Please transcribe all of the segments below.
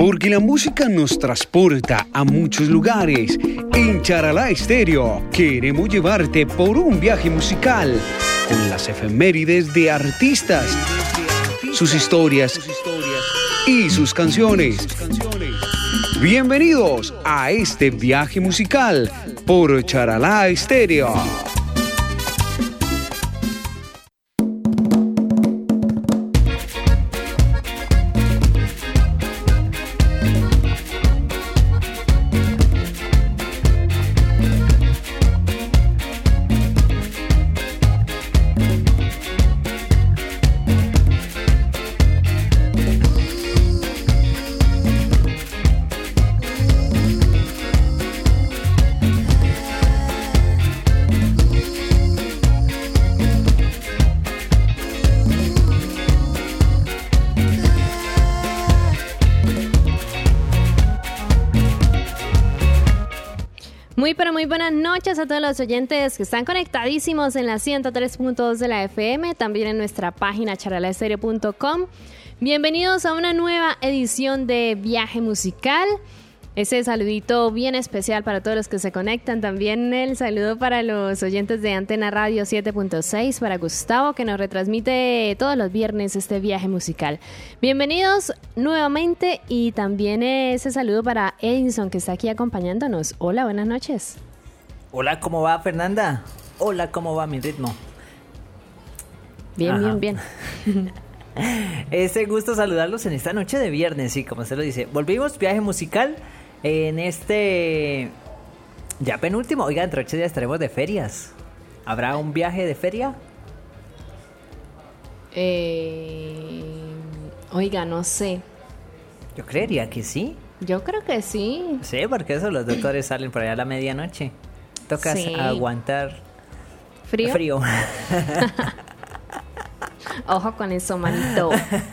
Porque la música nos transporta a muchos lugares. En Charalá Estéreo queremos llevarte por un viaje musical con las efemérides de artistas, sus historias y sus canciones. Bienvenidos a este viaje musical por Charalá Estéreo. Muy buenas noches a todos los oyentes que están conectadísimos en la 103.2 de la FM, también en nuestra página charalaestereo.com. Bienvenidos a una nueva edición de Viaje Musical. Ese saludito bien especial para todos los que se conectan. También el saludo para los oyentes de Antena Radio 7.6, para Gustavo, que nos retransmite todos los viernes este viaje musical. Bienvenidos nuevamente, y también ese saludo para Edison, que está aquí acompañándonos. Hola, buenas noches. Hola, ¿cómo va, Fernanda? Hola, ¿cómo va mi ritmo? Bien. Es gusto saludarlos en esta noche de viernes, sí, como se lo dice. Volvimos, viaje musical, en este ya penúltimo. Oiga, dentro de 8 días estaremos de ferias. ¿Habrá un viaje de feria? Oiga, no sé. Yo creería que sí. Yo creo que sí. Sí, porque eso los doctores salen por allá a la medianoche. Tocas aguantar frío. Ojo con eso, manito.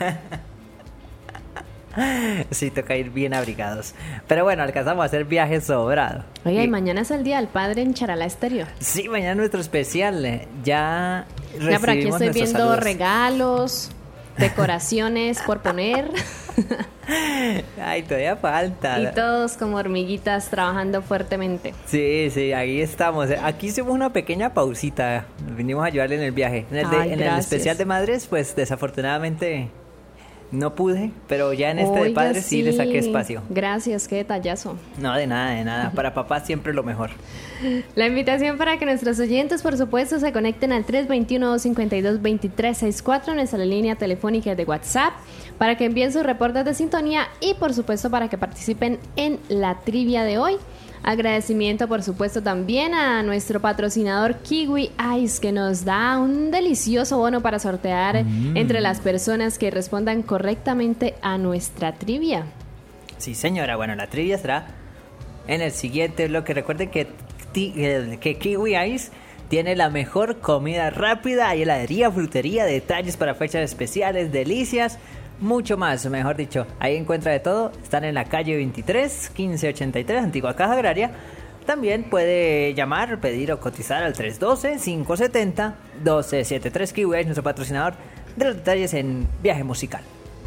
Sí, toca ir bien abrigados. Pero bueno, alcanzamos a hacer viajes sobrados. Oiga, y mañana es el Día del Padre en Charalá Estéreo. Sí, mañana nuestro especial. Ya recibimos por aquí estoy viendo saludos. Regalos, decoraciones por poner. Ay, todavía falta. Y todos como hormiguitas trabajando fuertemente. Sí, ahí estamos. Aquí hicimos una pequeña pausita. Vinimos a ayudarle en el viaje. En el especial de madres, pues desafortunadamente no pude, pero ya en este de padres sí le saqué espacio. Gracias, qué detallazo. No, de nada. Para papá siempre lo mejor. La invitación para que nuestros oyentes, por supuesto, se conecten al 321-252-2364, nuestra línea telefónica de WhatsApp, para que envíen sus reportes de sintonía y, por supuesto, para que participen en la trivia de hoy. Agradecimiento, por supuesto, también a nuestro patrocinador Kiwi Ice, que nos da un delicioso bono para sortear entre las personas que respondan correctamente a nuestra trivia. Sí, señora. Bueno, la trivia será en el siguiente bloque. Recuerden que Kiwi Ice tiene la mejor comida rápida, hay heladería, frutería, detalles para fechas especiales, delicias, mucho más, mejor dicho. Ahí encuentra de todo. Están en la calle 23, 1583, Antigua Caja Agraria. También puede llamar, pedir o cotizar al 312-570-1273. Kiwi es nuestro patrocinador de los detalles en Viaje Musical.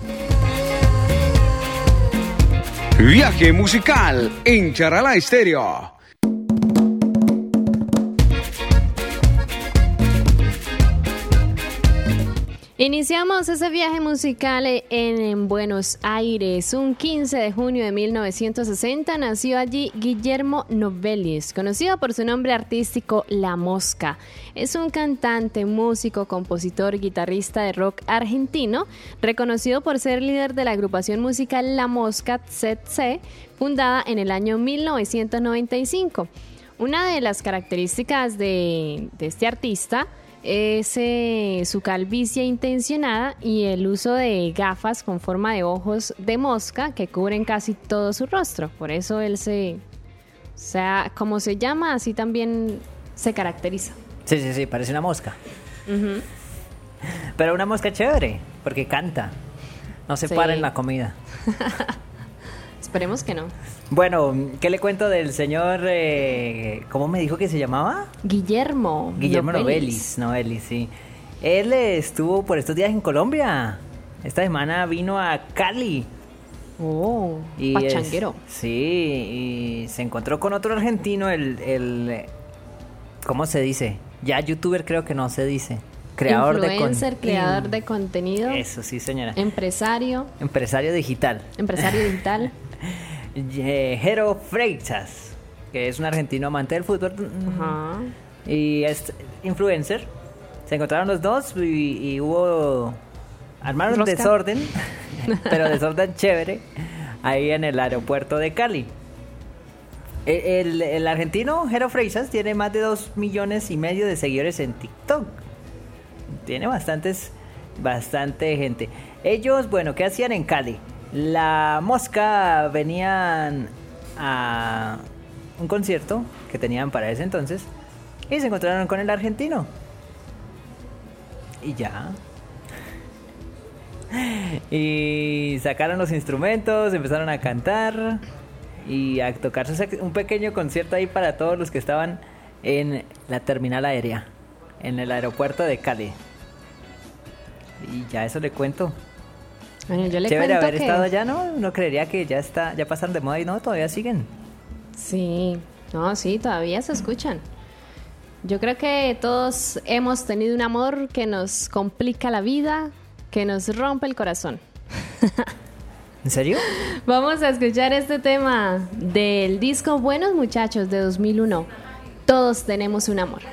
Viaje musical en Charalá Estéreo. Iniciamos ese viaje musical en Buenos Aires. Un 15 de junio de 1960 nació allí Guillermo Novellis, conocido por su nombre artístico La Mosca. Es un cantante, músico, compositor, guitarrista de rock argentino, reconocido por ser líder de la agrupación musical La Mosca ZC, fundada en el año 1995. Una de las características de este artista es su calvicie intencionada y el uso de gafas con forma de ojos de mosca que cubren casi todo su rostro. Por eso él como se llama, así también se caracteriza. Sí, parece una mosca. Uh-huh. Pero una mosca chévere, porque canta. No se para en la comida. Esperemos que no. Bueno, ¿qué le cuento del señor? ¿Cómo me dijo que se llamaba? Guillermo Novellis, sí. Él estuvo por estos días en Colombia. Esta semana vino a Cali. Oh, pachanguero. Sí, y se encontró con otro argentino, ¿cómo se dice? Ya youtuber creo que no se dice. Creador Influencer, creador de contenido. Eso, sí, señora. Empresario. Empresario digital. Jero Freixas, que es un argentino amante del fútbol. Ajá. Y es influencer. Se encontraron los dos y armaron un desorden, pero desorden chévere, ahí en el aeropuerto de Cali. El argentino Jero Freixas tiene más de 2,5 millones de seguidores en TikTok. Tiene bastante gente. Ellos, bueno, ¿qué hacían en Cali? La Mosca venían a un concierto que tenían para ese entonces y se encontraron con el argentino. Y ya. Y sacaron los instrumentos, empezaron a cantar y a tocarse un pequeño concierto ahí para todos los que estaban en la terminal aérea, en el aeropuerto de Cali. Y ya eso le cuento. Bueno, yo le Chévere cuento haber estado allá, ¿no? Uno creería que ya pasaron de moda y no, todavía siguen. Sí, no, sí, todavía se escuchan. Yo creo que todos hemos tenido un amor que nos complica la vida, que nos rompe el corazón. ¿En serio? Vamos a escuchar este tema del disco Buenos Muchachos de 2001. Todos tenemos un amor.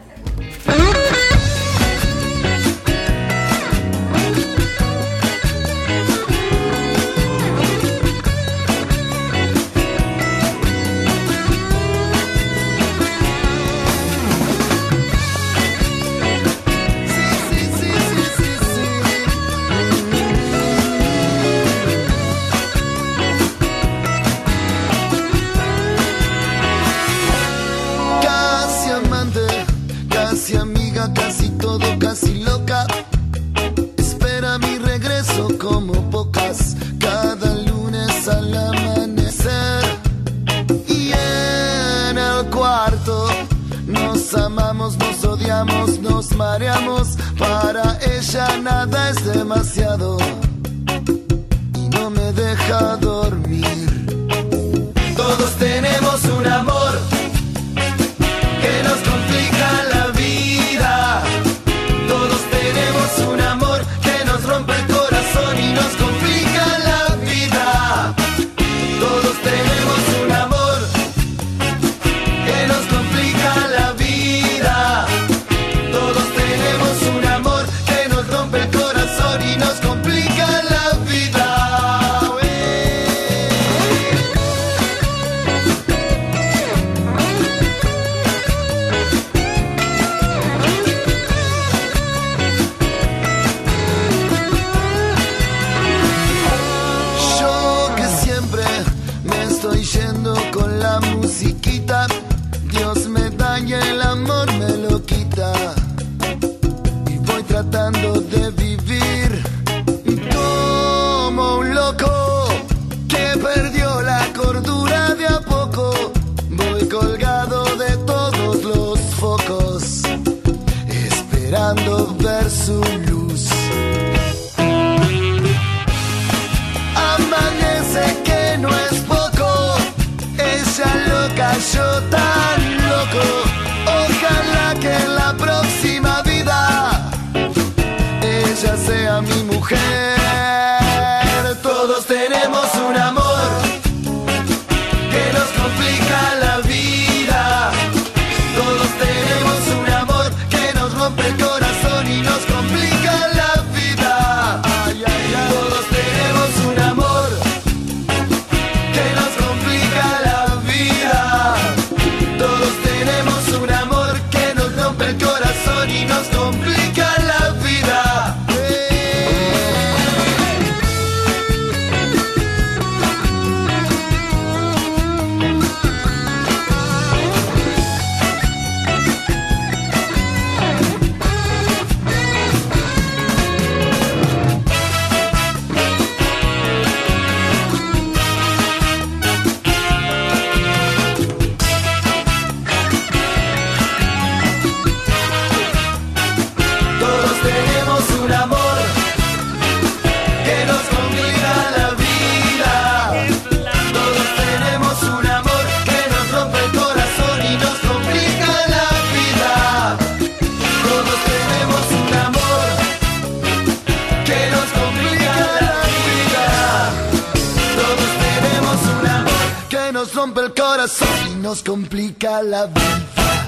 Casi todo, casi loca. Espera mi regreso como pocas. Cada lunes al amanecer. Y en el cuarto nos amamos, nos odiamos, nos mareamos. Para ella nada es demasiado y no me deja dormir. Todos tenemos un amor que nos complica la vida. Todos tenemos un amor que nos rompe el corazón y nos complica la vida. Todos tenemos un amor que nos complica la vida. Todos tenemos un amor que nos rompe el corazón y nos complica la vida. Con la musiquita, Dios me daña, el amor me lo quita. Y voy tratando de vivir como un loco que perdió la cordura de a poco. Voy colgado de todos los focos, esperando ver su luz. Amanece que no es poco, ella loca, yo tan loco. Ojalá que en la próxima vida ella sea mi mujer. Todos tenemos un amor que nos complica la vida. Todos tenemos un amor que nos rompe el corazón y nos complica la vida. Ay, ay, ay. Todos tenemos un amor que nos complica la vida. Todos tenemos un amor que nos rompe el corazón y nos complica la vida. nos rompe el corazón y nos complica la vida.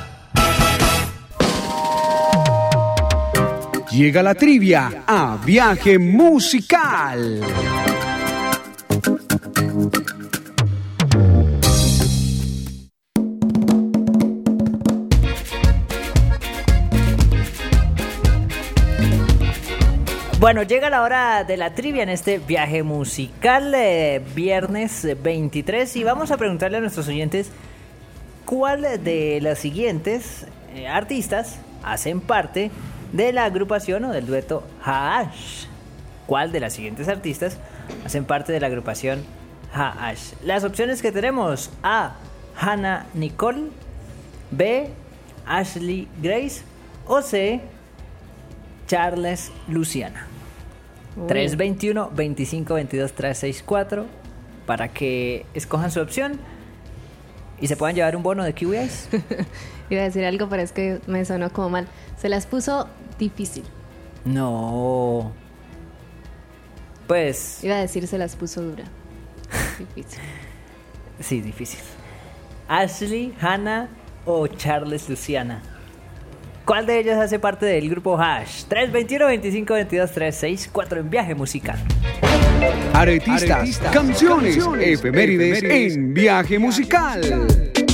Llega la trivia a Viaje Musical. Bueno, llega la hora de la trivia en este viaje musical, viernes 23, y vamos a preguntarle a nuestros oyentes cuál de los siguientes artistas hacen parte de la agrupación o del dueto Haash. ¿Cuál de las siguientes artistas hacen parte de la agrupación Haash? Las opciones que tenemos: A. Hannah Nicole, B. Ashley Grace o C. Charles Luciana. 321-2522-364 para que escojan su opción y se puedan llevar un bono de Kiwi Ice. Iba a decir algo, pero es que me sonó como mal. Se las puso difícil. No. Pues... Iba a decir se las puso dura. Difícil. Sí, difícil. Ashley, Hannah o Charles Luciana. ¿Cuál de ellos hace parte del grupo Haash? 321-2522-364 en Viaje Musical. Artistas, canciones, efemérides en Viaje Musical.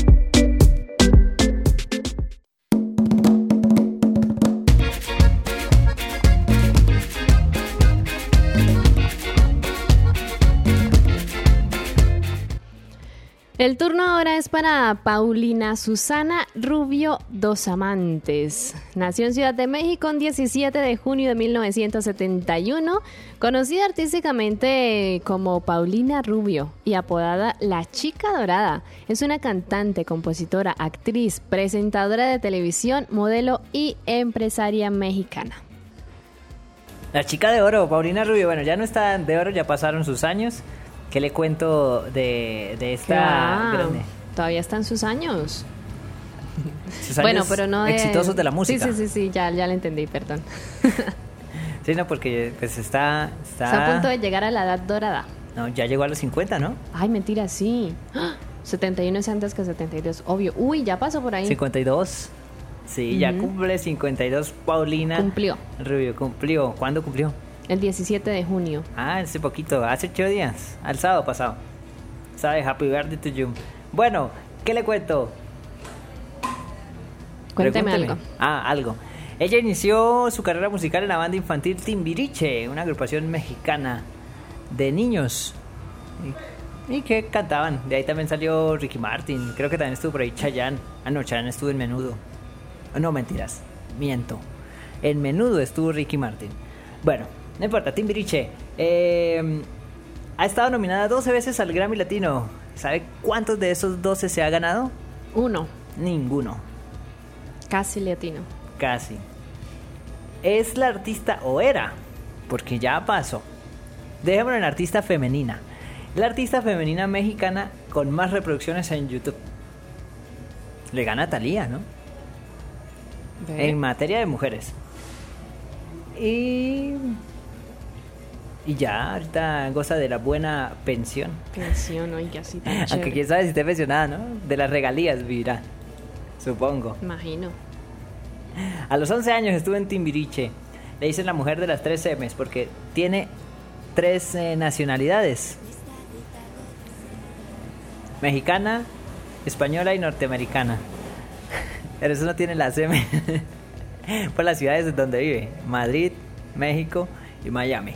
El turno ahora es para Paulina Susana Rubio Dos Amantes. Nació en Ciudad de México el 17 de junio de 1971, conocida artísticamente como Paulina Rubio y apodada La Chica Dorada. Es una cantante, compositora, actriz, presentadora de televisión, modelo y empresaria mexicana. La Chica de Oro, Paulina Rubio. Bueno, ya no está de oro, ya pasaron sus años. ¿Qué le cuento de esta grande? Todavía están sus años. Sus años pero no exitosos de la música. Sí, ya lo entendí, perdón. Sí, no, porque pues está a punto de llegar a la edad dorada. No, ya llegó a los 50, ¿no? Ay, mentira, sí. 71 es antes que 72, obvio. Uy, ya pasó por ahí. 52. Sí, ya cumple 52 Paulina. Cumplió. Rubio, cumplió. ¿Cuándo cumplió? El 17 de junio. Ah, hace poquito, hace 8 días, al sábado pasado. ¿Sabe? Happy birthday to you. Bueno, ¿qué le cuento? Cuénteme algo. Algo. Ella inició su carrera musical en la banda infantil Timbiriche, una agrupación mexicana de niños. Y que cantaban. De ahí también salió Ricky Martin. Creo que también estuvo por ahí Chayanne. No, Chayanne estuvo en Menudo. No, mentiras. Miento. En Menudo estuvo Ricky Martin. Bueno, no importa, Timbiriche ha estado nominada 12 veces al Grammy Latino. ¿Sabe cuántos de esos 12 se ha ganado? 1. Ninguno. Casi latino. Casi. Es la artista, o era, porque ya pasó. Dejémoslo en artista femenina. La artista femenina mexicana con más reproducciones en YouTube. Le gana a Thalía, ¿no? En materia de mujeres. Y ya, ahorita goza de la buena pensión. Pensión, oiga, sí, tan Aunque quién sabe si esté pensionada, ¿no? De las regalías vivirá, supongo. Imagino. A los 11 años estuvo en Timbiriche. Le dicen la mujer de las 3 M's porque tiene 3 nacionalidades: mexicana, española y norteamericana. Pero eso no tiene las M. Por las ciudades donde vive: Madrid, México y Miami.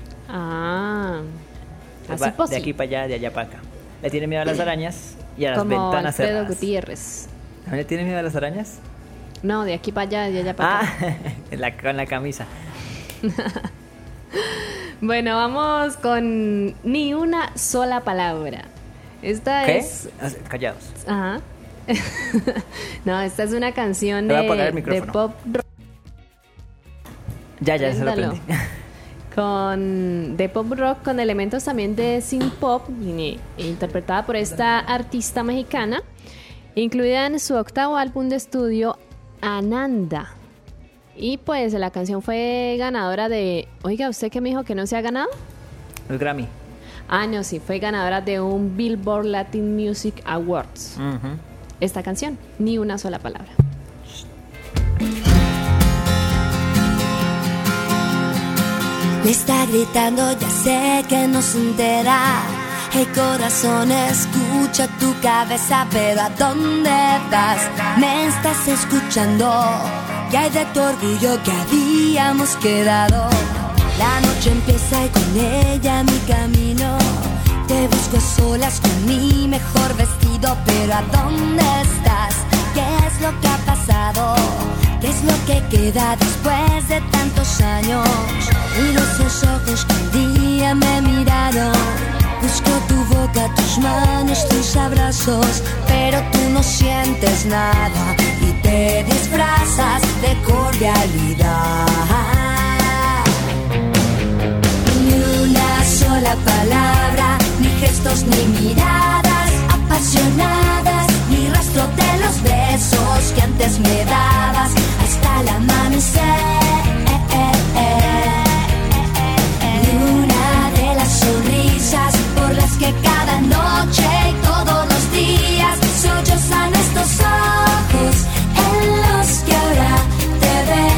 Así posible. De aquí para allá, de allá para acá. Le tiene miedo a las arañas y a las como ventanas Alfredo cerradas. Gutiérrez. ¿No le tiene miedo a las arañas? No, de aquí para allá, de allá para acá. Con la camisa. Bueno, vamos con Ni una sola palabra. Esta ¿Qué? es... Callados. Ajá. No, esta es una canción Te voy a apagar el de micrófono. pop rock. Ya se lo Préndalo. prendí. De pop rock con elementos también de synth pop, interpretada por esta artista mexicana, incluida en su 8º álbum de estudio, Ananda. Y pues la canción fue ganadora de... Oiga, ¿usted qué me dijo que no se ha ganado? El Grammy. No, sí, fue ganadora de un Billboard Latin Music Awards. Ujú. Esta canción, ni una sola palabra. Me está gritando, ya sé que no se entera. Hey corazón, escucha tu cabeza, pero ¿a dónde vas? Me estás escuchando. ¿Qué hay de tu orgullo que habíamos quedado? La noche empieza y con ella mi camino. Te busco a solas con mi mejor vestido, pero ¿a dónde estás? ¿Qué es lo que ha pasado? ¿Qué es lo que queda después de tantos años? Miro esos ojos que un día me miraron. Busco tu boca, tus manos, tus abrazos, pero tú no sientes nada y te disfrazas de cordialidad. Ni una sola palabra, ni gestos ni miradas apasionadas, ni rastro de los besos que antes me dabas hasta el amanecer. Ni una de las sonrisas por las que cada noche y todos los días sollozan estos ojos en los que ahora te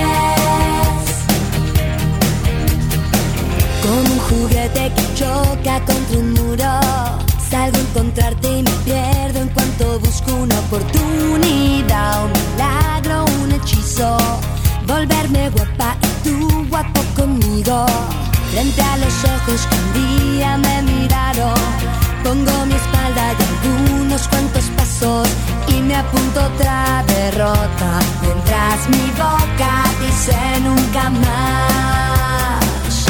ves. Como un juguete que choca contra un muro, salgo a encontrarte y me pierdo en cuanto busco una oportunidad, un milagro, un hechizo, volverme guapa y tú guapo conmigo. Frente a los ojos que un día me miraron, pongo mi espalda y algunos cuantos pasos y me apunto otra derrota, mientras mi boca dice nunca más.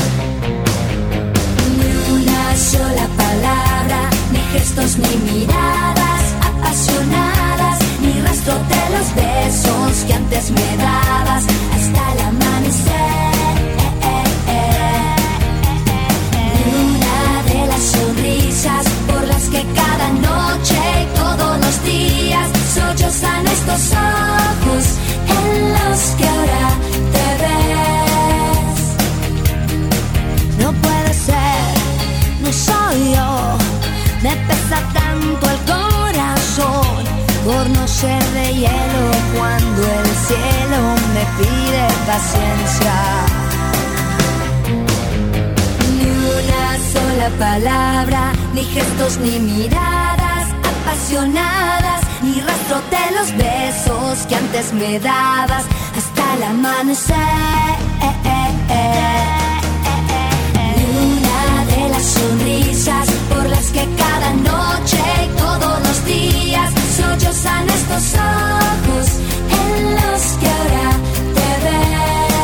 Ni una sola palabra, ni gestos ni miradas apasionadas, ni rastro de los besos que antes me dabas hasta el amanecer. Sonrisas por las que cada noche y todos los días sollozan estos ojos en los que ahora te ves. No puede ser, no soy yo, me pesa tanto el corazón por no ser de hielo cuando el cielo me pide paciencia. Sola palabra, ni gestos ni miradas apasionadas, ni rastro de los besos que antes me dabas hasta el amanecer. Ni una de las sonrisas por las que cada noche y todos los días sollozan estos ojos en los que ahora te ves.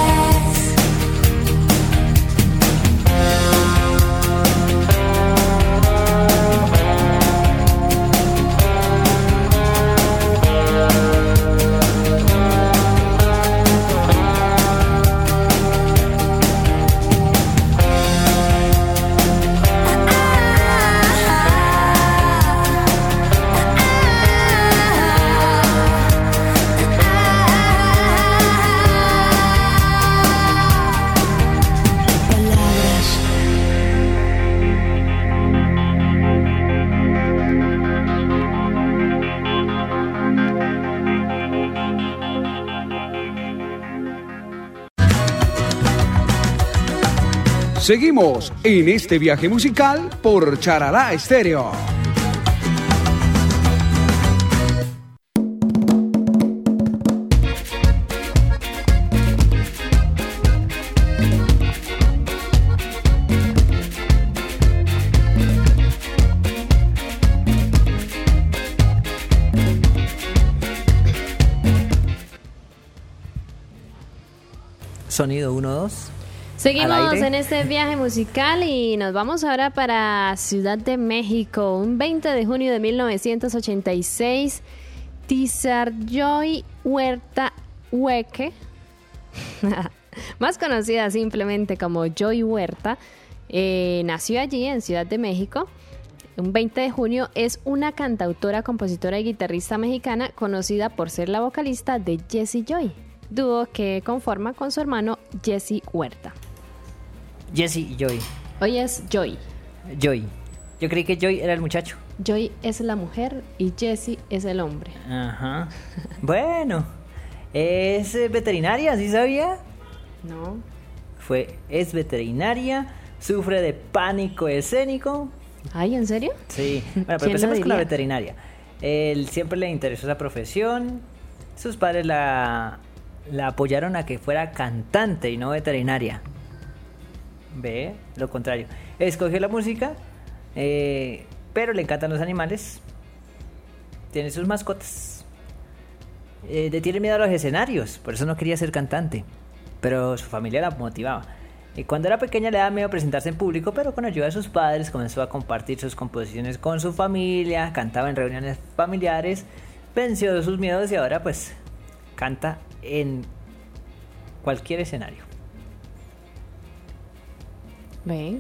Seguimos en este viaje musical por Charalá Estéreo. Sonido 1, 2. Seguimos en este viaje musical y nos vamos ahora para Ciudad de México. Un 20 de junio de 1986, Tizarjoy Huerta Hueque, más conocida simplemente como Joy Huerta, nació allí en Ciudad de México. Un 20 de junio es una cantautora, compositora y guitarrista mexicana conocida por ser la vocalista de Jesse Joy, dúo que conforma con su hermano Jesse Huerta. Jesse y Joy. Hoy es Joy. Joy. Yo creí que Joy era el muchacho. Joy es la mujer y Jesse es el hombre. Ajá. Bueno, es veterinaria, ¿sí sabía? No. Es veterinaria, sufre de pánico escénico. Ay, ¿en serio? Sí, bueno, pero ¿Quién lo empecemos con la diría? veterinaria. Él siempre le interesó esa profesión. Sus padres la apoyaron a que fuera cantante y no veterinaria. Ve, lo contrario. Escogió la música, pero le encantan los animales. Tiene sus mascotas. Le tiene miedo a los escenarios, por eso no quería ser cantante. Pero su familia la motivaba. Cuando era pequeña le daba miedo presentarse en público, pero con ayuda de sus padres comenzó a compartir sus composiciones con su familia, cantaba en reuniones familiares, venció sus miedos y ahora pues canta en cualquier escenario. Ve.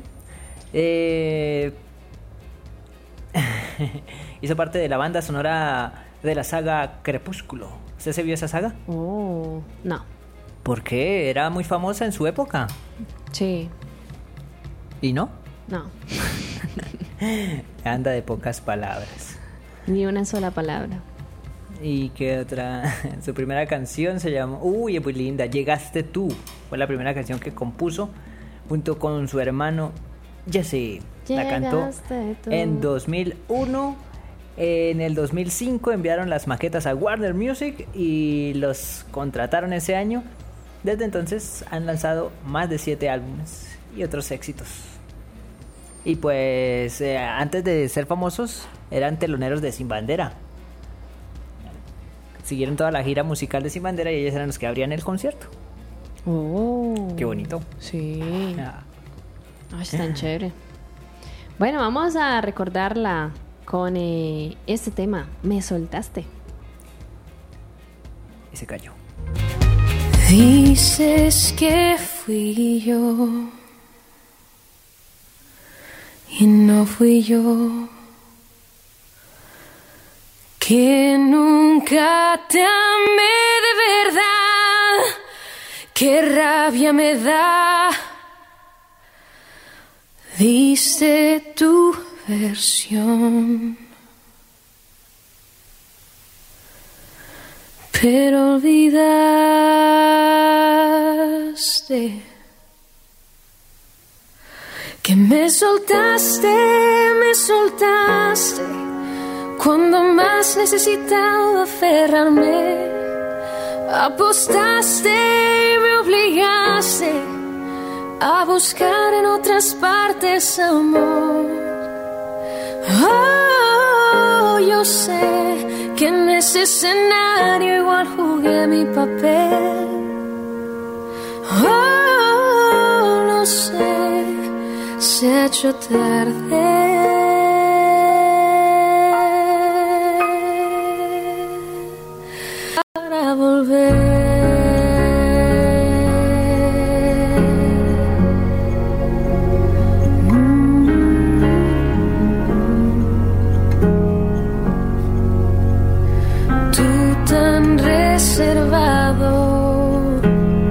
Hizo parte de la banda sonora de la saga Crepúsculo. ¿Usted se vio esa saga? Oh, no. ¿Por qué? Era muy famosa en su época. Sí. ¿Y no? No. Anda de pocas palabras. Ni una sola palabra. ¿Y qué otra? Su primera canción se llamó... Uy, es muy linda. Llegaste tú. Fue la primera canción que compuso junto con su hermano Jesse. La cantó Llegaste tú. en 2001. En el 2005 enviaron las maquetas a Warner Music y los contrataron ese año. Desde entonces han lanzado más de 7 álbumes y otros éxitos. Y pues antes de ser famosos eran teloneros de Sin Bandera. Siguieron toda la gira musical de Sin Bandera y ellos eran los que abrían el concierto. Oh. Qué bonito. Sí. Ah. Ay, es tan chévere. Bueno, vamos a recordarla con este tema, Me Soltaste. Y se cayó. Dices que fui yo y no fui yo, que nunca te amé de verdad, qué rabia me da. Diste tu versión, pero olvidaste que me soltaste cuando más necesitaba aferrarme. Apostaste y me obligaste a buscar en otras partes amor. Oh, yo sé que en ese escenario igual jugué mi papel. Oh, lo sé, se ha hecho tarde para volver. Reservado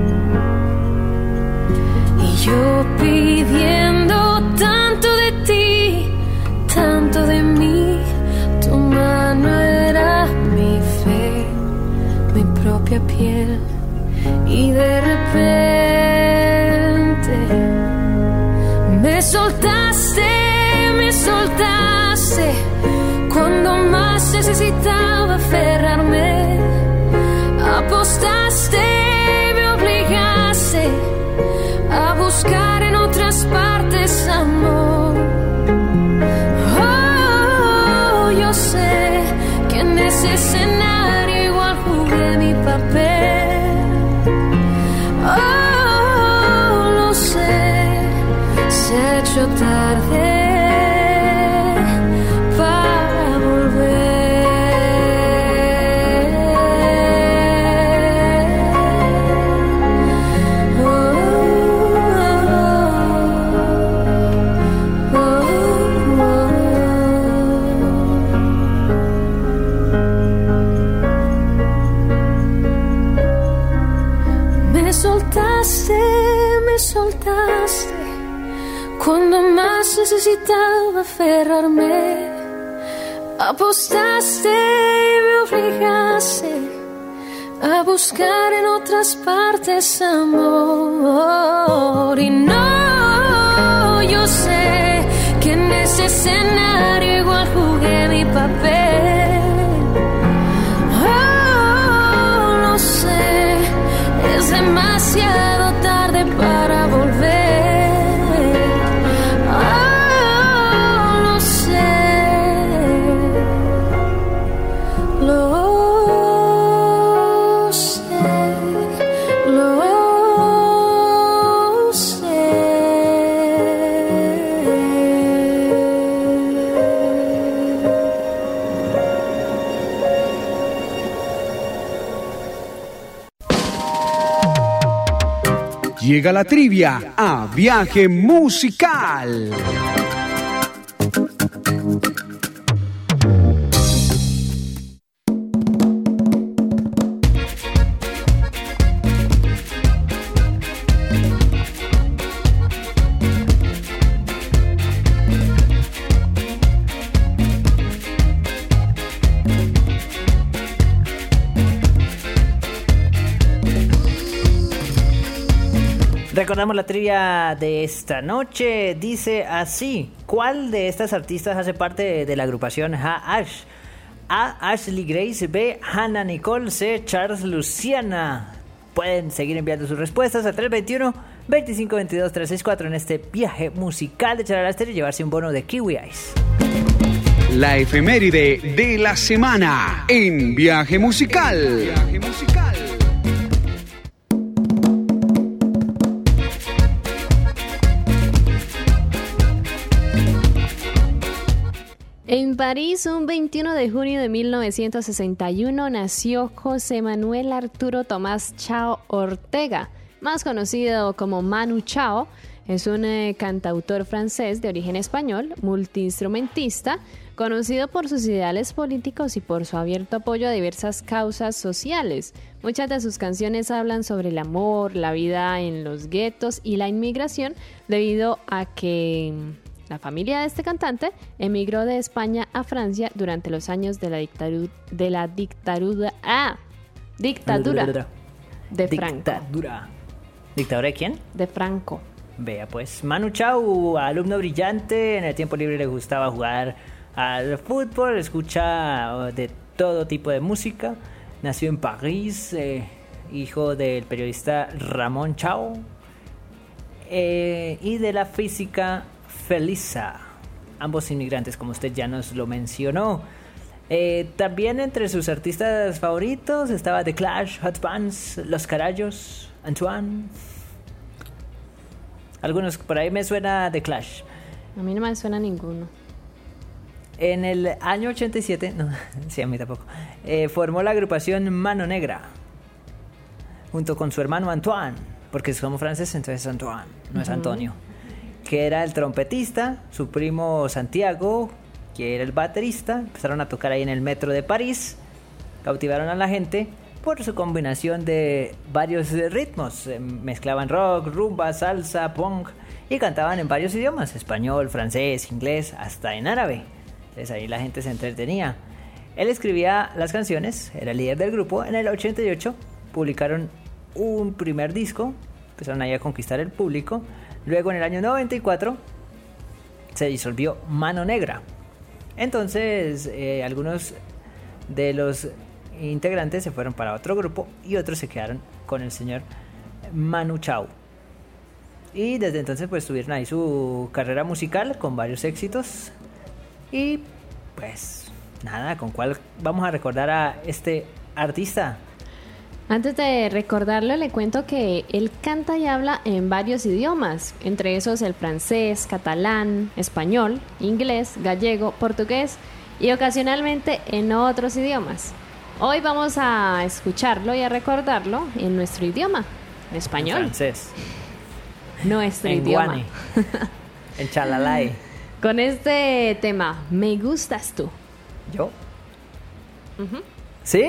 y yo pidiendo tanto de ti, tanto de mí. Tu mano era mi fe, mi propia piel, y de repente me soltaste cuando más necesitaba aferrarme. Apostaste y me obligaste a buscar en otras partes amor. Oh, yo sé que en ese escenario igual jugué mi papel. Oh, lo sé, se ha hecho tarde para volver. necesitaba aferrarme. Apostaste y me obligaste a buscar en otras partes amor. Y no, yo sé que en ese escenario igual jugué mi papel. Oh, lo sé, es demasiado tarde para volver. Oh, lo sé, lo sé, lo sé. Llega la trivia a Viaje Musical. Recordamos la trivia de esta noche. Dice así: ¿cuál de estas artistas hace parte de la agrupación Ha-Ash? A. Ashley Grace. B. Hannah Nicole. C. Charles Luciana. Pueden seguir enviando sus respuestas a 321-2522-364 en este viaje musical de Charalá Estéreo y llevarse un bono de Kiwi Ice. La efeméride de la semana en Viaje Musical. En París, un 21 de junio de 1961, nació José Manuel Arturo Tomás Chao Ortega, más conocido como Manu Chao. Es un cantautor francés de origen español, multiinstrumentista, conocido por sus ideales políticos y por su abierto apoyo a diversas causas sociales. Muchas de sus canciones hablan sobre el amor, la vida en los guetos y la inmigración, debido a que la familia de este cantante emigró de España a Francia durante los años de la dictadura de Franco. ¿Dictadura de quién? De Franco. Vea pues, Manu Chao, alumno brillante, en el tiempo libre le gustaba jugar al fútbol, escucha de todo tipo de música, nació en París, hijo del periodista Ramón Chao y de la física Felisa, ambos inmigrantes, como usted ya nos lo mencionó. También entre sus artistas favoritos estaba The Clash, Hot Pants, Los Carayos, Antoine. Algunos por ahí me suena The Clash. A mí no me suena ninguno. En el año 87, no, sí, a mí tampoco, formó la agrupación Mano Negra junto con su hermano Antoine, porque somos franceses, entonces Antoine, no es Antonio, que era el trompetista, su primo Santiago, que era el baterista. Empezaron a tocar ahí en el metro de París, cautivaron a la gente por su combinación de varios ritmos, mezclaban rock, rumba, salsa, punk y cantaban en varios idiomas, español, francés, inglés, hasta en árabe. Entonces ahí la gente se entretenía. Él escribía las canciones, era el líder del grupo. En el 88 publicaron un primer disco, empezaron ahí a conquistar el público. Luego en el año 94 se disolvió Mano Negra. Entonces algunos de los integrantes se fueron para otro grupo y otros se quedaron con el señor Manu Chao. Y desde entonces pues tuvieron ahí su carrera musical con varios éxitos. Y pues nada, ¿con cuál vamos a recordar a este artista? Antes de recordarlo, le cuento que él canta y habla en varios idiomas, entre esos el francés, catalán, español, inglés, gallego, portugués y ocasionalmente en otros idiomas. Hoy vamos a escucharlo y a recordarlo en nuestro idioma, en español. En francés. Nuestro en idioma. Guane. En chalalay. Con este tema, Me Gustas Tú. ¿Yo? ¿Sí?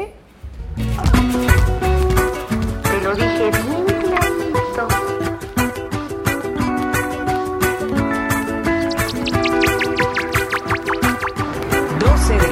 Te lo dije bien clarito.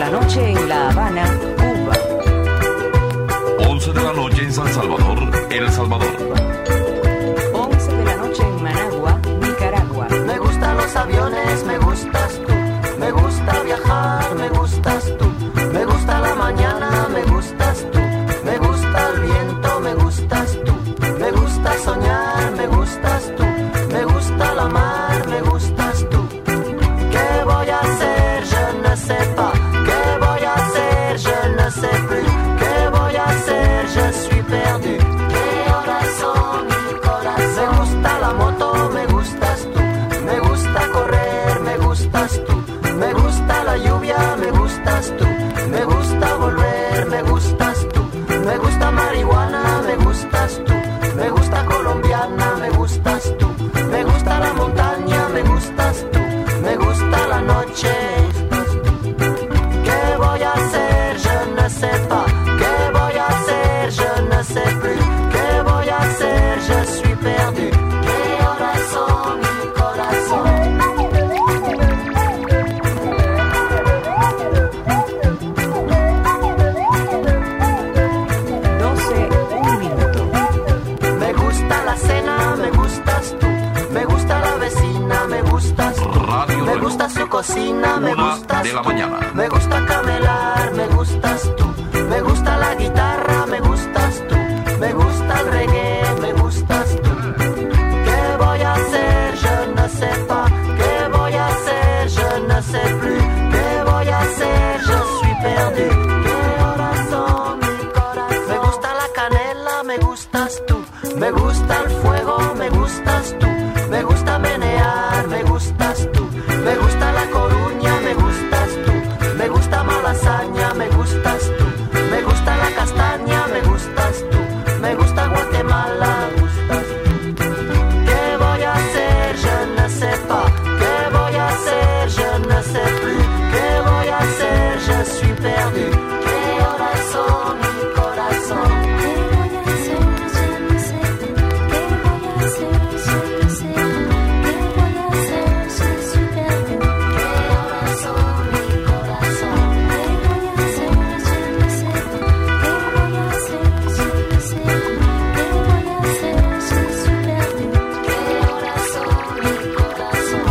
la noche en La Habana, Cuba. 11 de la noche en San Salvador, El Salvador. 11 de la noche en Managua, Nicaragua. Me gustan los aviones, me gustas tú. Me gusta viajar, me gustas tú. Me gusta la mañana, me gustas tú. Me gusta el viento, me gustas tú. Me gusta soñar, me gustas tú. Me gusta la mar, me gustas tú. ¿Qué voy a hacer? Je ne sais pas. ¿Qué voy a hacer? Je ne sais plus. ¿Qué voy a hacer? Je suis perdu. ¿Qué horas son? Mi corazón. Me gusta la moto, me gustas tú. Me gusta correr, me gustas tú. Me gusta la lluvia, me gustas tú. Me gusta volver, me gustas tú. Me gusta marihuana, me gustas tú. Me gusta colombiana, me gustas tú. Me gusta la montaña, me gustas tú. Me gusta la noche. ¿Qué voy a hacer? Je ne sais pas. ¿Qué voy a hacer? Je ne sais plus. ¿Qué voy a hacer? Je suis perdu. ¿Qué horas son? Mi corazón. 12, 1 minuto. Me gusta la cena, me gustas tú. Me gusta la vecina, me gustas tú. Radio Me Reloj. gusta su cocina, me 1 gustas de la tú. mañana. Me gusta camelar, me gustas tú. Me gusta la guitarra, me gustas tú. Me gusta el reggae, me gustas tú. ¿Qué voy a hacer? Je ne sais pas. ¿Qué voy a hacer? Je ne sais plus. ¿Qué voy a hacer? Je suis perdu. ¿Qué horas son? Mi corazón. Me gusta la canela, me gustas tú. Me gusta el fuego, me gustas tú. Me gusta menear, me gustas tú. Me gusta La Coruña, me gustas tú. Me gusta Malasaña, me gustas tú. Me gusta la castaña, me gustas tú. Me gusta Guatemala, me gustas tú. ¿Qué voy a hacer? Je ne sais pas. ¿Qué voy a hacer? Je ne sais plus. ¿Qué voy a hacer? Je suis perdu. ¿Qué horas son? Mi corazón. ¿Qué voy a hacer? Je ne sais plus. ¿Qué voy a hacer? Je ne sais plus. ¿Qué voy a hacer? Je suis perdu. ¿Qué horas son? Mi corazón. ¿Qué voy a hacer? Je ne sais plus. ¿Qué voy a hacer? Je ne sais plus. ¿Qué voy a hacer? Je suis perdu. ¿Qué horas son? Mi corazón.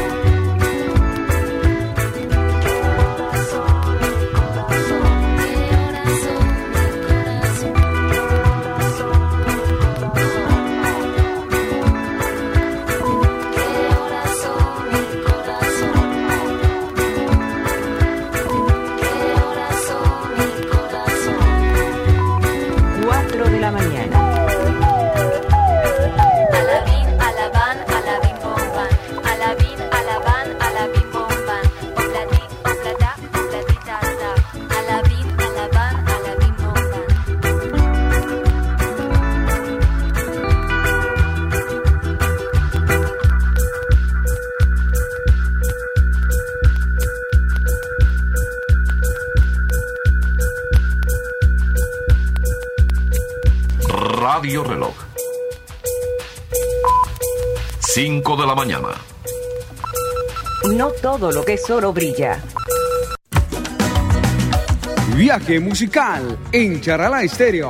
Radio Reloj. 5 de la mañana. No todo lo que es oro brilla. Viaje musical en Charalá Estéreo.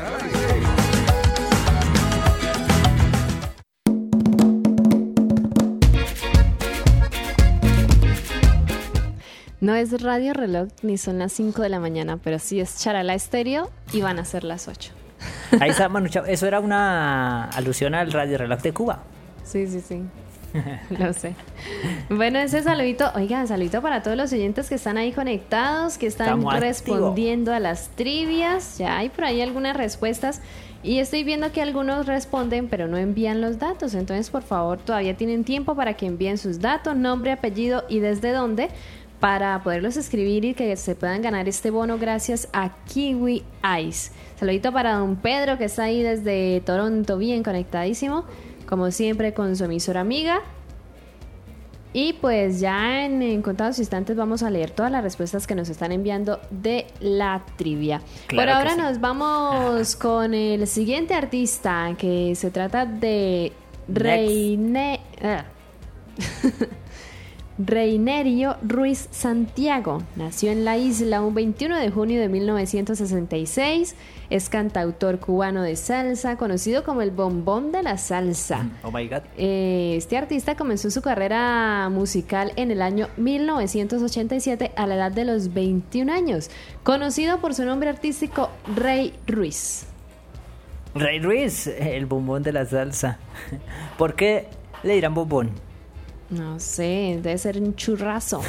No es Radio Reloj ni son las 5 de la mañana, pero sí es Charalá Estéreo y van a ser las 8. Ahí está, Manu Chao. Eso era una alusión al Radio Reloj de Cuba. Sí, sí, sí. Lo sé. Bueno, ese saludito, oigan, saludito para todos los oyentes que están ahí conectados, que están Estamos respondiendo a las trivias. Ya hay por ahí algunas respuestas y estoy viendo que algunos responden pero no envían los datos. Entonces, por favor, todavía tienen tiempo para que envíen sus datos, nombre, apellido y desde dónde, para poderlos escribir y que se puedan ganar este bono gracias a Kiwi Ice. Saludito para don Pedro, que está ahí desde Toronto, bien conectadísimo, como siempre con su emisora amiga. Y pues ya en contados instantes vamos a leer todas las respuestas que nos están enviando de la trivia. Claro Por ahora que sí. nos vamos con el siguiente artista, que se trata de Reinerio Ruiz Santiago. Nació en la isla un 21 de junio de 1966. Es cantautor cubano de salsa, conocido como el bombón de la salsa. Oh my God. Este artista comenzó su carrera musical en el año 1987 a la edad de los 21 años, conocido por su nombre artístico Rey Ruiz. Rey Ruiz, el bombón de la salsa. ¿Por qué le dirán bombón? No sé, debe ser un churrazo.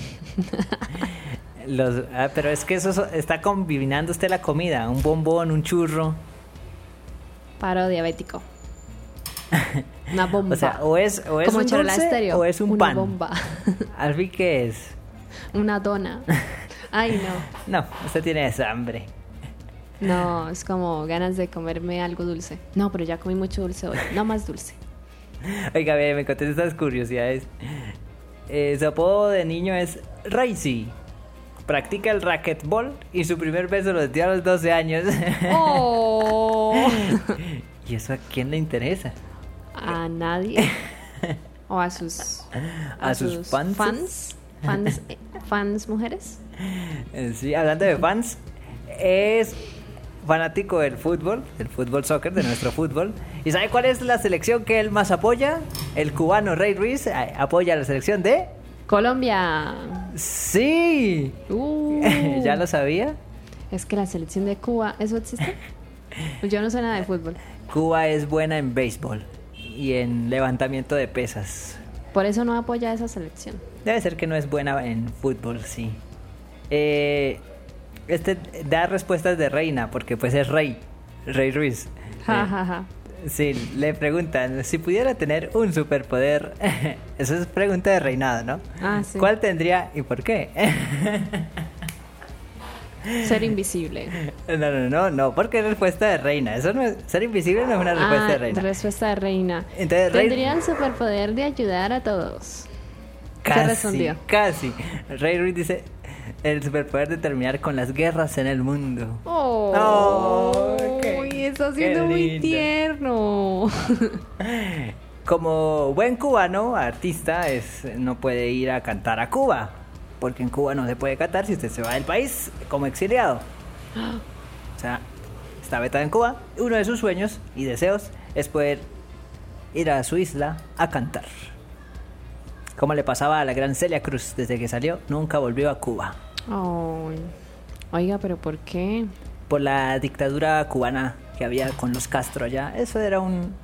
Pero es que eso está combinando usted la comida, un bombón, un churro. Paro diabético. Una bomba. O sea, o es como un Charla dulce Estéreo, o es un una pan. bomba. ¿Al fin qué es? Una dona. Ay, no. No, usted tiene esa hambre. No, es como ganas de comerme algo dulce. No, pero ya comí mucho dulce hoy. No más dulce. Oiga, me conté estas curiosidades. Su apodo de niño es Raisi. Practica el racquetball y su primer beso lo dio a los 12 años. Oh. ¿Y eso a quién le interesa? A nadie. O a sus fans mujeres. Sí, hablando de fans, es fanático del fútbol soccer, de nuestro fútbol. ¿Y sabe cuál es la selección que él más apoya? El cubano Rey Ruiz apoya la selección de Colombia. Sí. ¿Ya lo sabía? Es que la selección de Cuba, ¿eso existe? Yo no sé nada de fútbol. Cuba es buena en béisbol y en levantamiento de pesas. Por eso no apoya a esa selección. Debe ser que no es buena en fútbol, sí. Da respuestas de reina, porque pues es Rey Ruiz. Sí, le preguntan, si pudiera tener un superpoder, eso es pregunta de reinado, ¿no? Ah, sí. ¿Cuál tendría y por qué? Ser invisible. No, porque es respuesta de reina. Eso no es, ser invisible no es una respuesta de reina. Respuesta de reina. Entonces, tendría el superpoder de ayudar a todos. Casi. Rey Ruiz dice, el superpoder de terminar con las guerras en el mundo. Está siendo muy tierno. Como buen cubano, artista, no puede ir a cantar a Cuba, porque en Cuba no se puede cantar si usted se va del país como exiliado. O sea, está vetado en Cuba. Uno de sus sueños y deseos es poder ir a su isla a cantar. Como le pasaba a la gran Celia Cruz, desde que salió, nunca volvió a Cuba. Oiga, ¿pero por qué? Por la dictadura cubana que había con los Castro allá. Eso era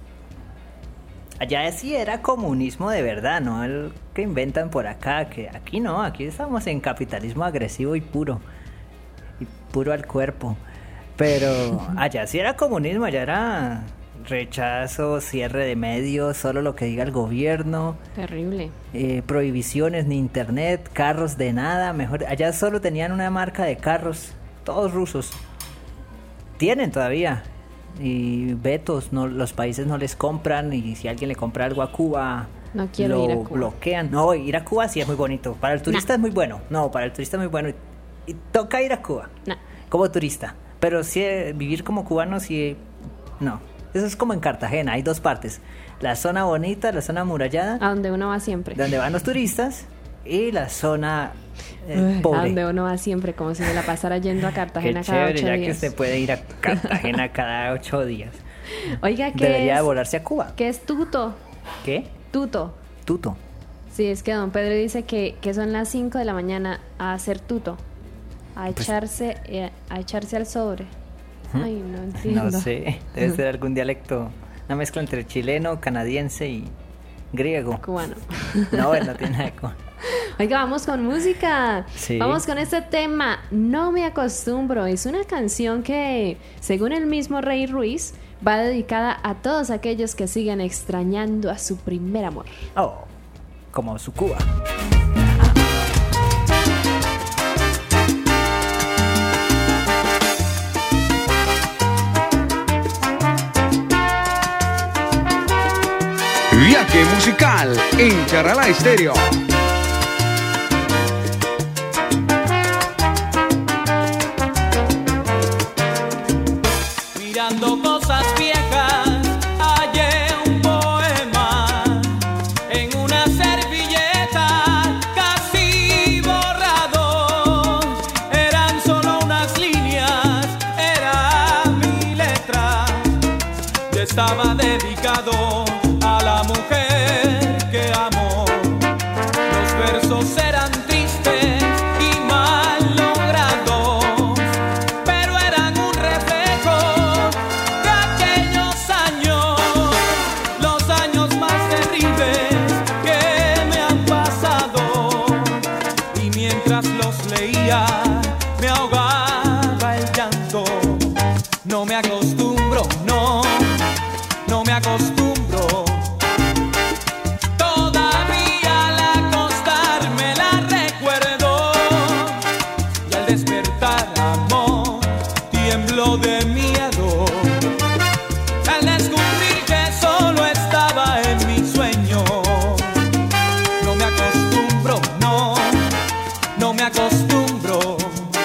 allá sí era comunismo de verdad, ¿no? El que inventan por acá, que aquí no, aquí estamos en capitalismo agresivo y puro al cuerpo. Pero allá sí era comunismo, allá era rechazo, cierre de medios, solo lo que diga el gobierno. Terrible. Prohibiciones, ni internet, carros de nada, mejor. Allá solo tenían una marca de carros, todos rusos. Tienen todavía. Y vetos, los países no les compran, y si alguien le compra algo a Cuba, no quiero ir a Cuba. Bloquean. No, ir a Cuba sí es muy bonito. Para el turista es muy bueno. No, para el turista es muy bueno. Y toca ir a Cuba como turista. Pero sí, vivir como cubano sí. No. Eso es como en Cartagena, hay dos partes. La zona bonita, la zona amurallada, a donde uno va siempre. Donde van los turistas. Y la zona pobre. A donde uno va siempre, como si me la pasara yendo a Cartagena cada 8 días. Ya que se puede ir a Cartagena cada 8 días. Oiga, ¿qué debería volarse a Cuba. ¿Qué es tuto? ¿Qué? Tuto. Sí, es que don Pedro dice que son las 5 de la mañana a hacer tuto. A echarse al sobre. Ay, no entiendo. No sé, debe ser algún dialecto, una mezcla entre chileno, canadiense y griego. Cubano. No tiene nada de cubano. Oiga, vamos con música. Sí. Vamos con este tema, No me acostumbro. Es una canción que, según el mismo Rey Ruiz, va dedicada a todos aquellos que siguen extrañando a su primer amor. Como su Cuba. Viaje musical en Charalá Estéreo. Mirando cosas viejas, hallé un poema en una servilleta estaba dedicado a la mujer que amó. Los versos eran tristes y mal logrados, pero eran un reflejo de aquellos años, los años más terribles que me han pasado. Y mientras los leía me ahogaba el llanto. No me acostumbro, no me acostumbro. Todavía al acostarme la recuerdo y al despertar, amor, tiemblo de miedo al descubrir que solo estaba en mi sueño. No me acostumbro, no me acostumbro.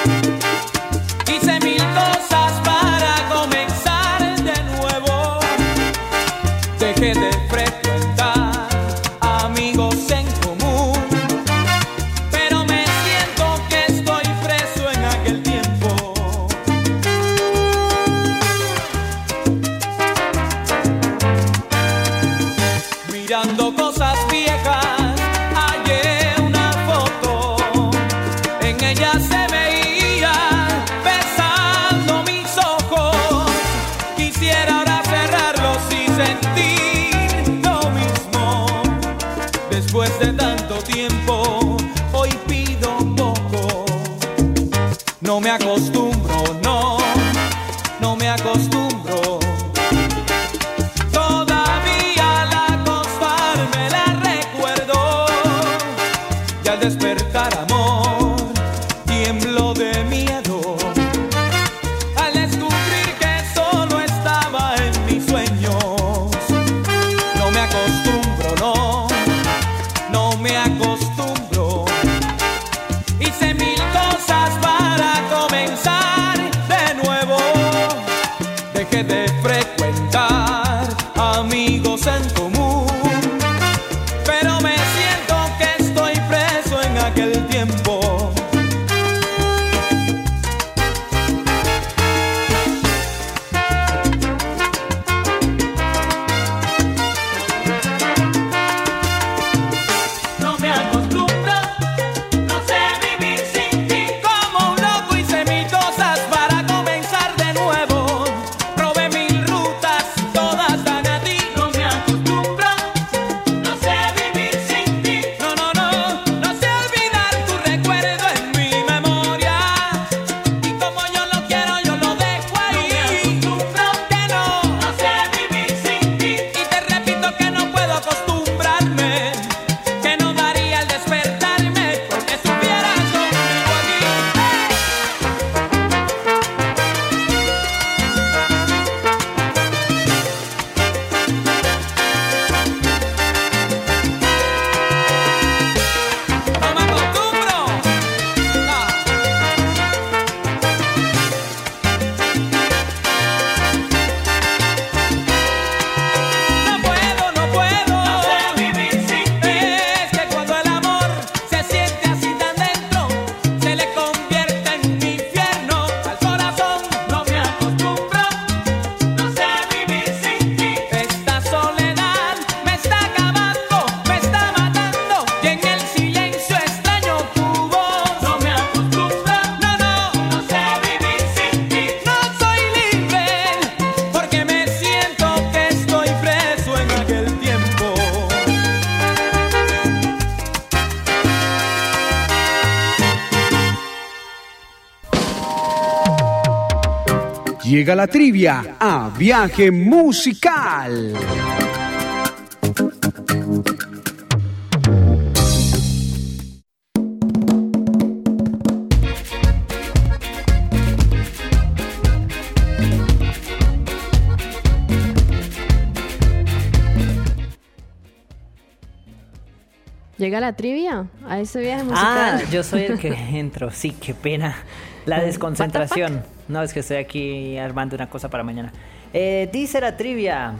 Hice mil cosas para comenzar de nuevo. Dejé de frecuentar amigos en común, pero me siento que estoy preso en aquel tiempo. Mirando cosas viejas, hallé una foto. En ella se veía besando mis ojos. Quisiera ahora cerrarlos y sentir lo mismo. Después de tanto tiempo, hoy pido poco. No me acostumbro, no me acostumbro. Todavía al acostarme la recuerdo y al despertar, amor, tiemblo de miedo al descubrir que solo estaba en mis sueños. No me acostumbro, no me acostumbro. Hice mil cosas para comenzar de nuevo. Dejé de frecuentar amigos en común, pero me siento que estoy preso en aquel tiempo. No me acostumbro, no sé vivir sin ti. Como un loco hice mil cosas para comenzar de nuevo. Probé mil rutas, todas dan a ti. No me acostumbro, no sé vivir sin ti. No sé olvidar tu recuerdo en mi memoria. Y como yo lo quiero, yo lo dejo ahí. No me acostumbro, que no sé vivir sin ti. Y te repito que no puedo acostumbrarme, que no daría al despertarme porque estuvieras conmigo aquí. No me acostumbro. No puedo. No sé vivir sin ti. Es que cuando el amor se siente así tan dentro, se le convierte en un infierno al corazón. No me acostumbro. No sé vivir sin ti. Esta soledad me está acabando, me está matando. Y en el silencio extraño tu voz. No me acostumbro. No sé vivir sin ti. No soy libre porque me siento que estoy preso en aquel tiempo. Llega la trivia a Viaje Musical. Llega la trivia a ese viaje Ah, musical. yo soy el que entro. Sí, qué pena. La desconcentración. No, es que estoy aquí armando una cosa para mañana. Dice la trivia.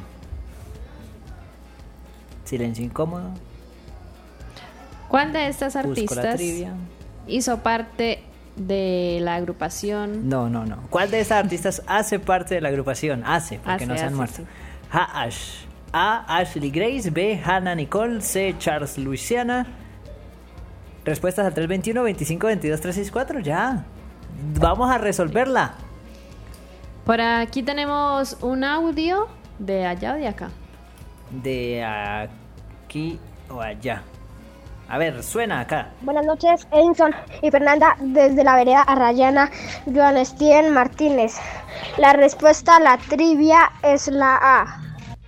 Silencio incómodo. ¿Cuál de estas Busco la artistas trivia. hizo parte de la agrupación? No. ¿Cuál de estas artistas hace parte de la agrupación? Porque no se han muerto. Sí. H. A. Ashley Grace. B. Hannah Nicole. C. Charles Louisiana. Respuestas al 321-2522-364. Ya. Vamos a resolverla. Por aquí tenemos un audio de allá o de acá. De aquí o allá. A ver, suena acá. Buenas noches, Edinson y Fernanda, desde la vereda Arrayana, Joan Steven Martínez. La respuesta a la trivia es la A.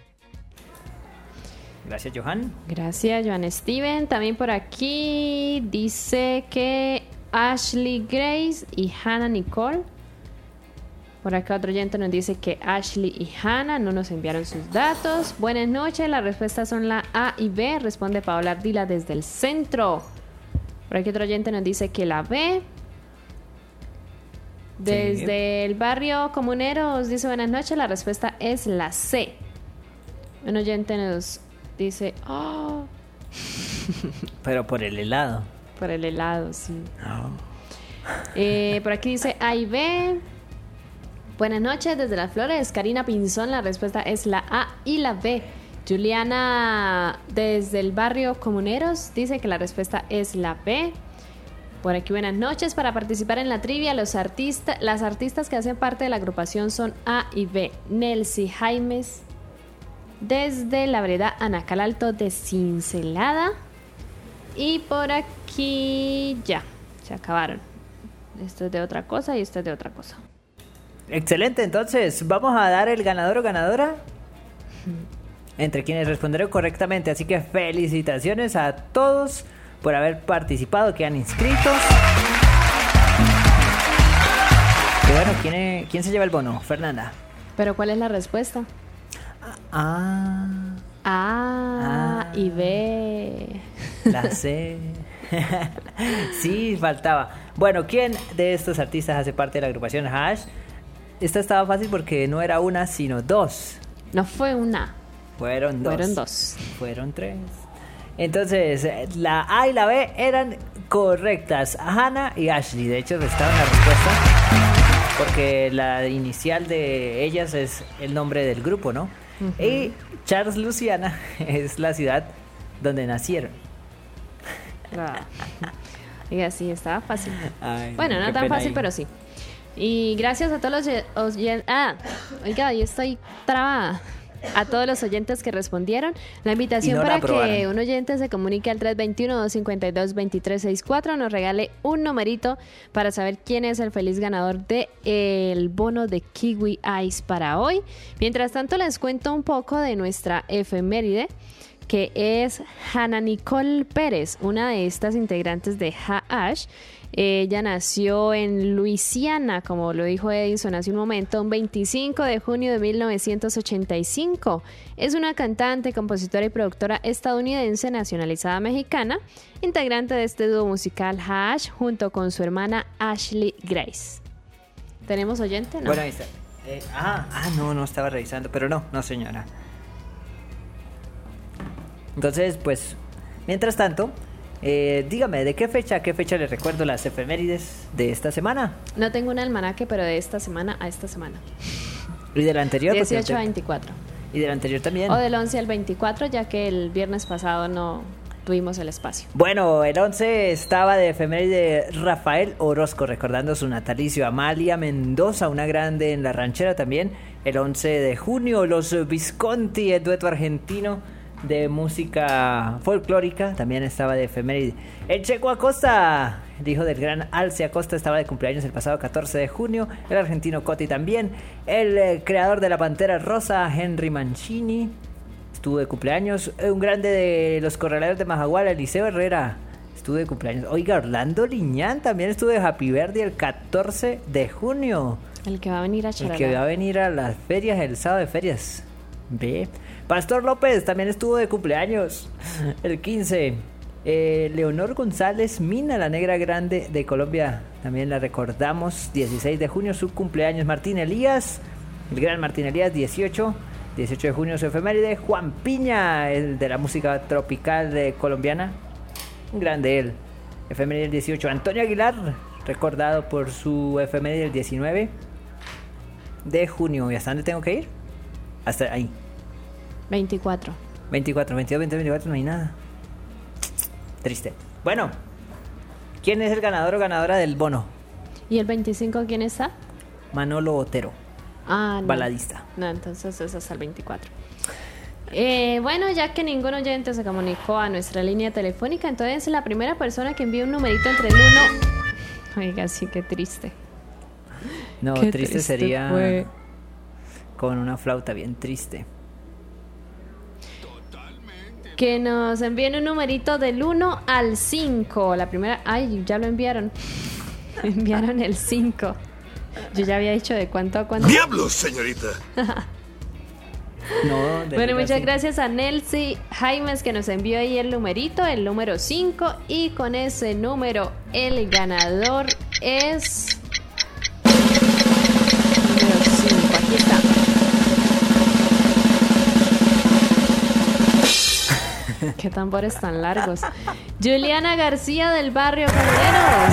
Gracias, Johan. Gracias, Joan Steven. También por aquí dice que Ashley Grace y Hannah Nicole. Por acá otro oyente nos dice que Ashley y Hannah no nos enviaron sus datos. Buenas noches, las respuestas son la A y B. Responde Paola Ardila desde el centro. Por aquí otro oyente nos dice que la B. Desde el barrio Comuneros dice buenas noches, la respuesta es la C. Un oyente nos dice, oh. Pero por el helado. Por el helado, sí. Por aquí dice A y B. Buenas noches, desde las Flores, Karina Pinzón, la respuesta es la A y la B. Juliana, desde el barrio Comuneros, dice que la respuesta es la B. Por aquí, buenas noches. Para participar en la trivia, las artistas que hacen parte de la agrupación son A y B. Nelcy Jaimes, desde la vereda Anacal Alto de Cincelada. Y por aquí ya, se acabaron. Esto es de otra cosa y esto es de otra cosa. Excelente, entonces vamos a dar el ganador o ganadora entre quienes respondieron correctamente. Así que felicitaciones a todos por haber participado, quedan inscritos. Y bueno, ¿quién se lleva el bono? Fernanda. ¿Pero cuál es la respuesta? A y B. La C. Sí, faltaba. Bueno, ¿quién de estos artistas hace parte de la agrupación Hash? Esta estaba fácil porque no era una, sino dos. No fue una. Fueron dos. Fueron dos. Fueron tres. Entonces, la A y la B eran correctas. Hannah y Ashley. De hecho, estaban la respuesta. Porque la inicial de ellas es el nombre del grupo, ¿no? Uh-huh. Y Charles Louisiana es la ciudad donde nacieron. Diga, sí, estaba fácil. Ay, bueno, no tan fácil, pero sí. Y gracias a todos los oyentes. Oiga, yo estoy trabada. A todos los oyentes que respondieron. La invitación no para que un oyente se comunique al 321-252-2364, nos regale un numerito para saber quién es el feliz ganador del bono de Kiwi Ice para hoy. Mientras tanto, les cuento un poco de nuestra efeméride, que es Hannah Nicole Pérez, una de estas integrantes de Ha-Ash. Ella nació en Luisiana, como lo dijo Edison hace un momento, un 25 de junio de 1985. Es una cantante, compositora y productora estadounidense nacionalizada mexicana, integrante de este dúo musical Ha-Ash junto con su hermana Ashley Grace. ¿Tenemos oyente? No. Bueno, ahí está. No estaba revisando, pero no señora. Entonces, pues, mientras tanto, dígame, ¿de qué fecha le recuerdo las efemérides de esta semana? No tengo un almanaque, pero de esta semana a esta semana. ¿Y del anterior? 18 a 24. ¿Y del anterior también? O del 11 al 24, ya que el viernes pasado no tuvimos el espacio. Bueno, el 11 estaba de efeméride Rafael Orozco, recordando su natalicio. Amalia Mendoza, una grande en la ranchera también. El 11 de junio, los Visconti, el dueto argentino de música folclórica, también estaba de efeméride. El Checo Acosta, el hijo del gran Alce Acosta, estaba de cumpleaños el pasado 14 de junio. El argentino Coti también. El creador de la Pantera Rosa, Henry Mancini, estuvo de cumpleaños. Un grande de los Corraleros de Majagual, Eliseo Herrera, estuvo de cumpleaños. Oiga, Orlando Liñán también estuvo de Happy Birthday el 14 de junio. El que va a venir a Charalá. El que va a venir a las ferias, el sábado de ferias. Ve. Pastor López también estuvo de cumpleaños el 15. Leonor González Mina, la negra grande de Colombia, también la recordamos. 16 de junio su cumpleaños. Martín Elías, el gran Martín Elías, 18 de junio su efeméride. Juan Piña, el de la música tropical colombiana, un grande él, efeméride el 18. Antonio Aguilar, recordado por su efeméride el 19 de junio. ¿Y hasta dónde tengo que ir? Hasta ahí. 24. 24, 22, 23, 24, no hay nada. Triste. Bueno, ¿quién es el ganador o ganadora del bono? ¿Y el 25 quién está? Manolo Otero. Ah, no. Baladista. No, entonces es hasta el 24. Bueno, ya que ningún oyente se comunicó a nuestra línea telefónica, entonces la primera persona que envíe un numerito entre el 1... Oiga, sí, qué triste. No, Qué triste sería fue. con una flauta bien triste. Que nos envíen un numerito del 1 al 5. La primera... Ay, ya lo enviaron. Enviaron el 5. Yo ya había dicho de cuánto a cuánto. ¡Diablos, señorita! No, Bueno, muchas gracias a Nelcy Jaimes que nos envió ahí el numerito, el número 5. Y con ese número el ganador es... Número 5, aquí está. Qué tambores tan largos. Juliana García del barrio Carreros.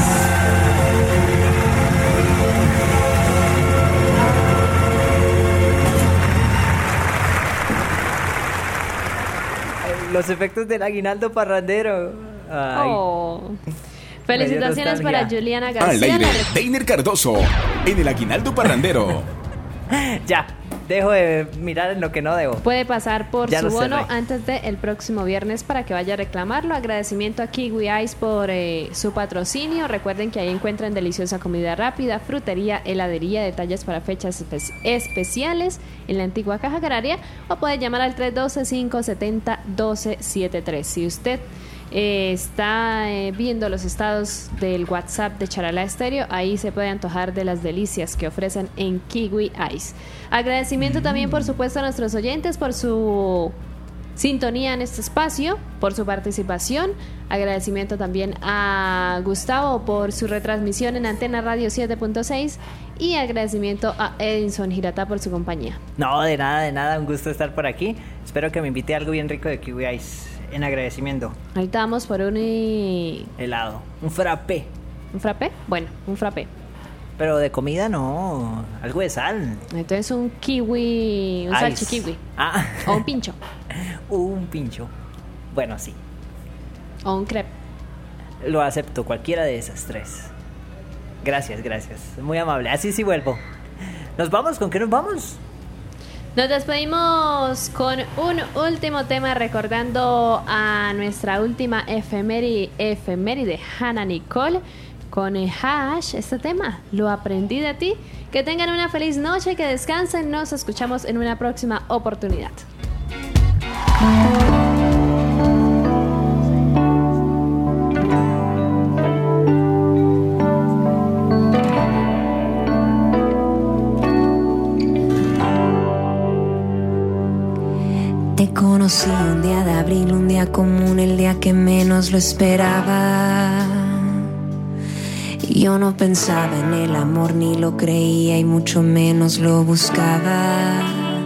Los efectos del aguinaldo parrandero. Ay. Oh. Felicitaciones nostalgia. para Juliana Al García. aire, Deiner Cardoso, en el aguinaldo parrandero. Ya, dejo de mirar en lo que no debo. Puede pasar por Ya su lo bono cerré. antes del próximo viernes para que vaya a reclamarlo. Agradecimiento a Kiwi Ice por su patrocinio. Recuerden que ahí encuentran deliciosa comida rápida, frutería, heladería, detalles para fechas especiales en la antigua Caja Agraria, o puede llamar al 312-570-1273. Si usted está viendo los estados del WhatsApp de Charalá Estéreo, ahí se puede antojar de las delicias que ofrecen en Kiwi Ice. Agradecimiento también, por supuesto, a nuestros oyentes por su sintonía en este espacio, por su participación. Agradecimiento también a Gustavo por su retransmisión en Antena Radio 7.6 y agradecimiento a Edinson Girata por su compañía. No, de nada, un gusto estar por aquí. Espero que me invite a algo bien rico de Kiwi Ice en agradecimiento. Ahorita vamos por un helado, un frappé. ¿Un frappé? Bueno, un frappé. Pero de comida no, algo de sal. Entonces un kiwi, un Ice. salchikiwi. Ah. O un pincho. Un pincho. Bueno, sí. O un crepe. Lo acepto, cualquiera de esas tres. Gracias. Muy amable. Así sí vuelvo. ¿Nos vamos? ¿Con qué nos vamos? Nos despedimos con un último tema, recordando a nuestra última efeméride Hannah Nicole, con Hash, este tema, Lo aprendí de ti. Que tengan una feliz noche, que descansen. Nos escuchamos en una próxima oportunidad. Te conocí un día de abril, un día común, el día que menos lo esperaba. Yo no pensaba en el amor, ni lo creía y mucho menos lo buscaba.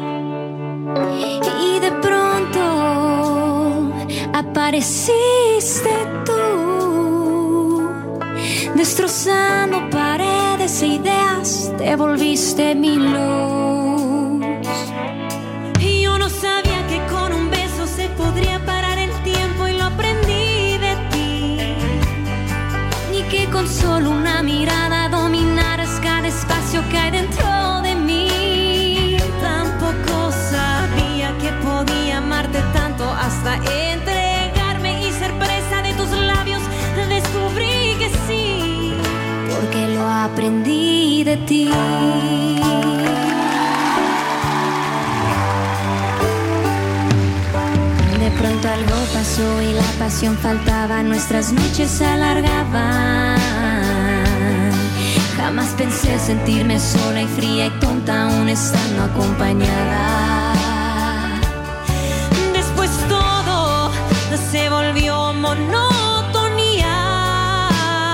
Y de pronto apareciste tú, destrozando paredes e ideas, te volviste mi luz. Y yo no sabía que con un beso se podría parar el tiempo, y lo aprendí de ti. Ni que con solo una mirada dominaras cada espacio que hay dentro de mí. Tampoco sabía que podía amarte tanto hasta entregarme y ser presa de tus labios. Descubrí que sí, porque lo aprendí de ti. De pronto algo pasó y la pasión faltaba, nuestras noches se alargaban. Jamás pensé sentirme sola y fría y tonta aún estando acompañada. Después todo se volvió monotonía.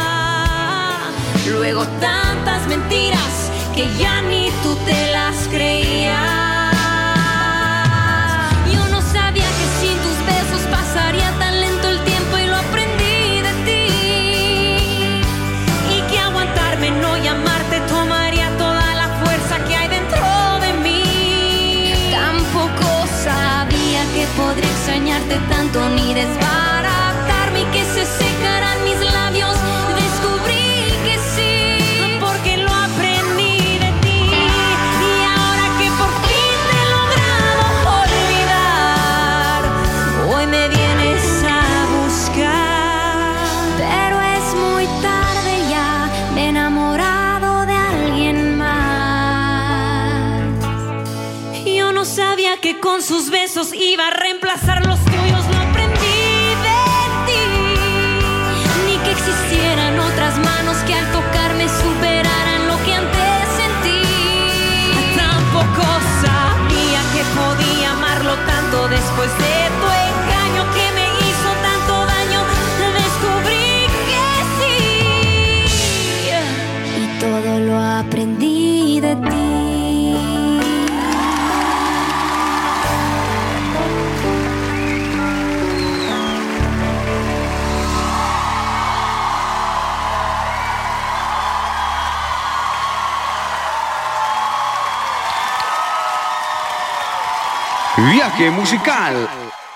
Luego tantas mentiras que ya ni tú te las creías. Pasaría tan lento el tiempo y lo aprendí de ti. Y que aguantarme, no llamarte, tomaría toda la fuerza que hay dentro de mí. Tampoco sabía decía que con sus besos iba a reemplazar los tuyos. Lo aprendí de ti. Ni que existieran otras manos que al tocarme superaran lo que antes sentí. Tampoco sabía que podía amarlo tanto después de tu engaño que me hizo tanto daño. Descubrí que sí, y todo lo aprendí de ti. Viaje musical.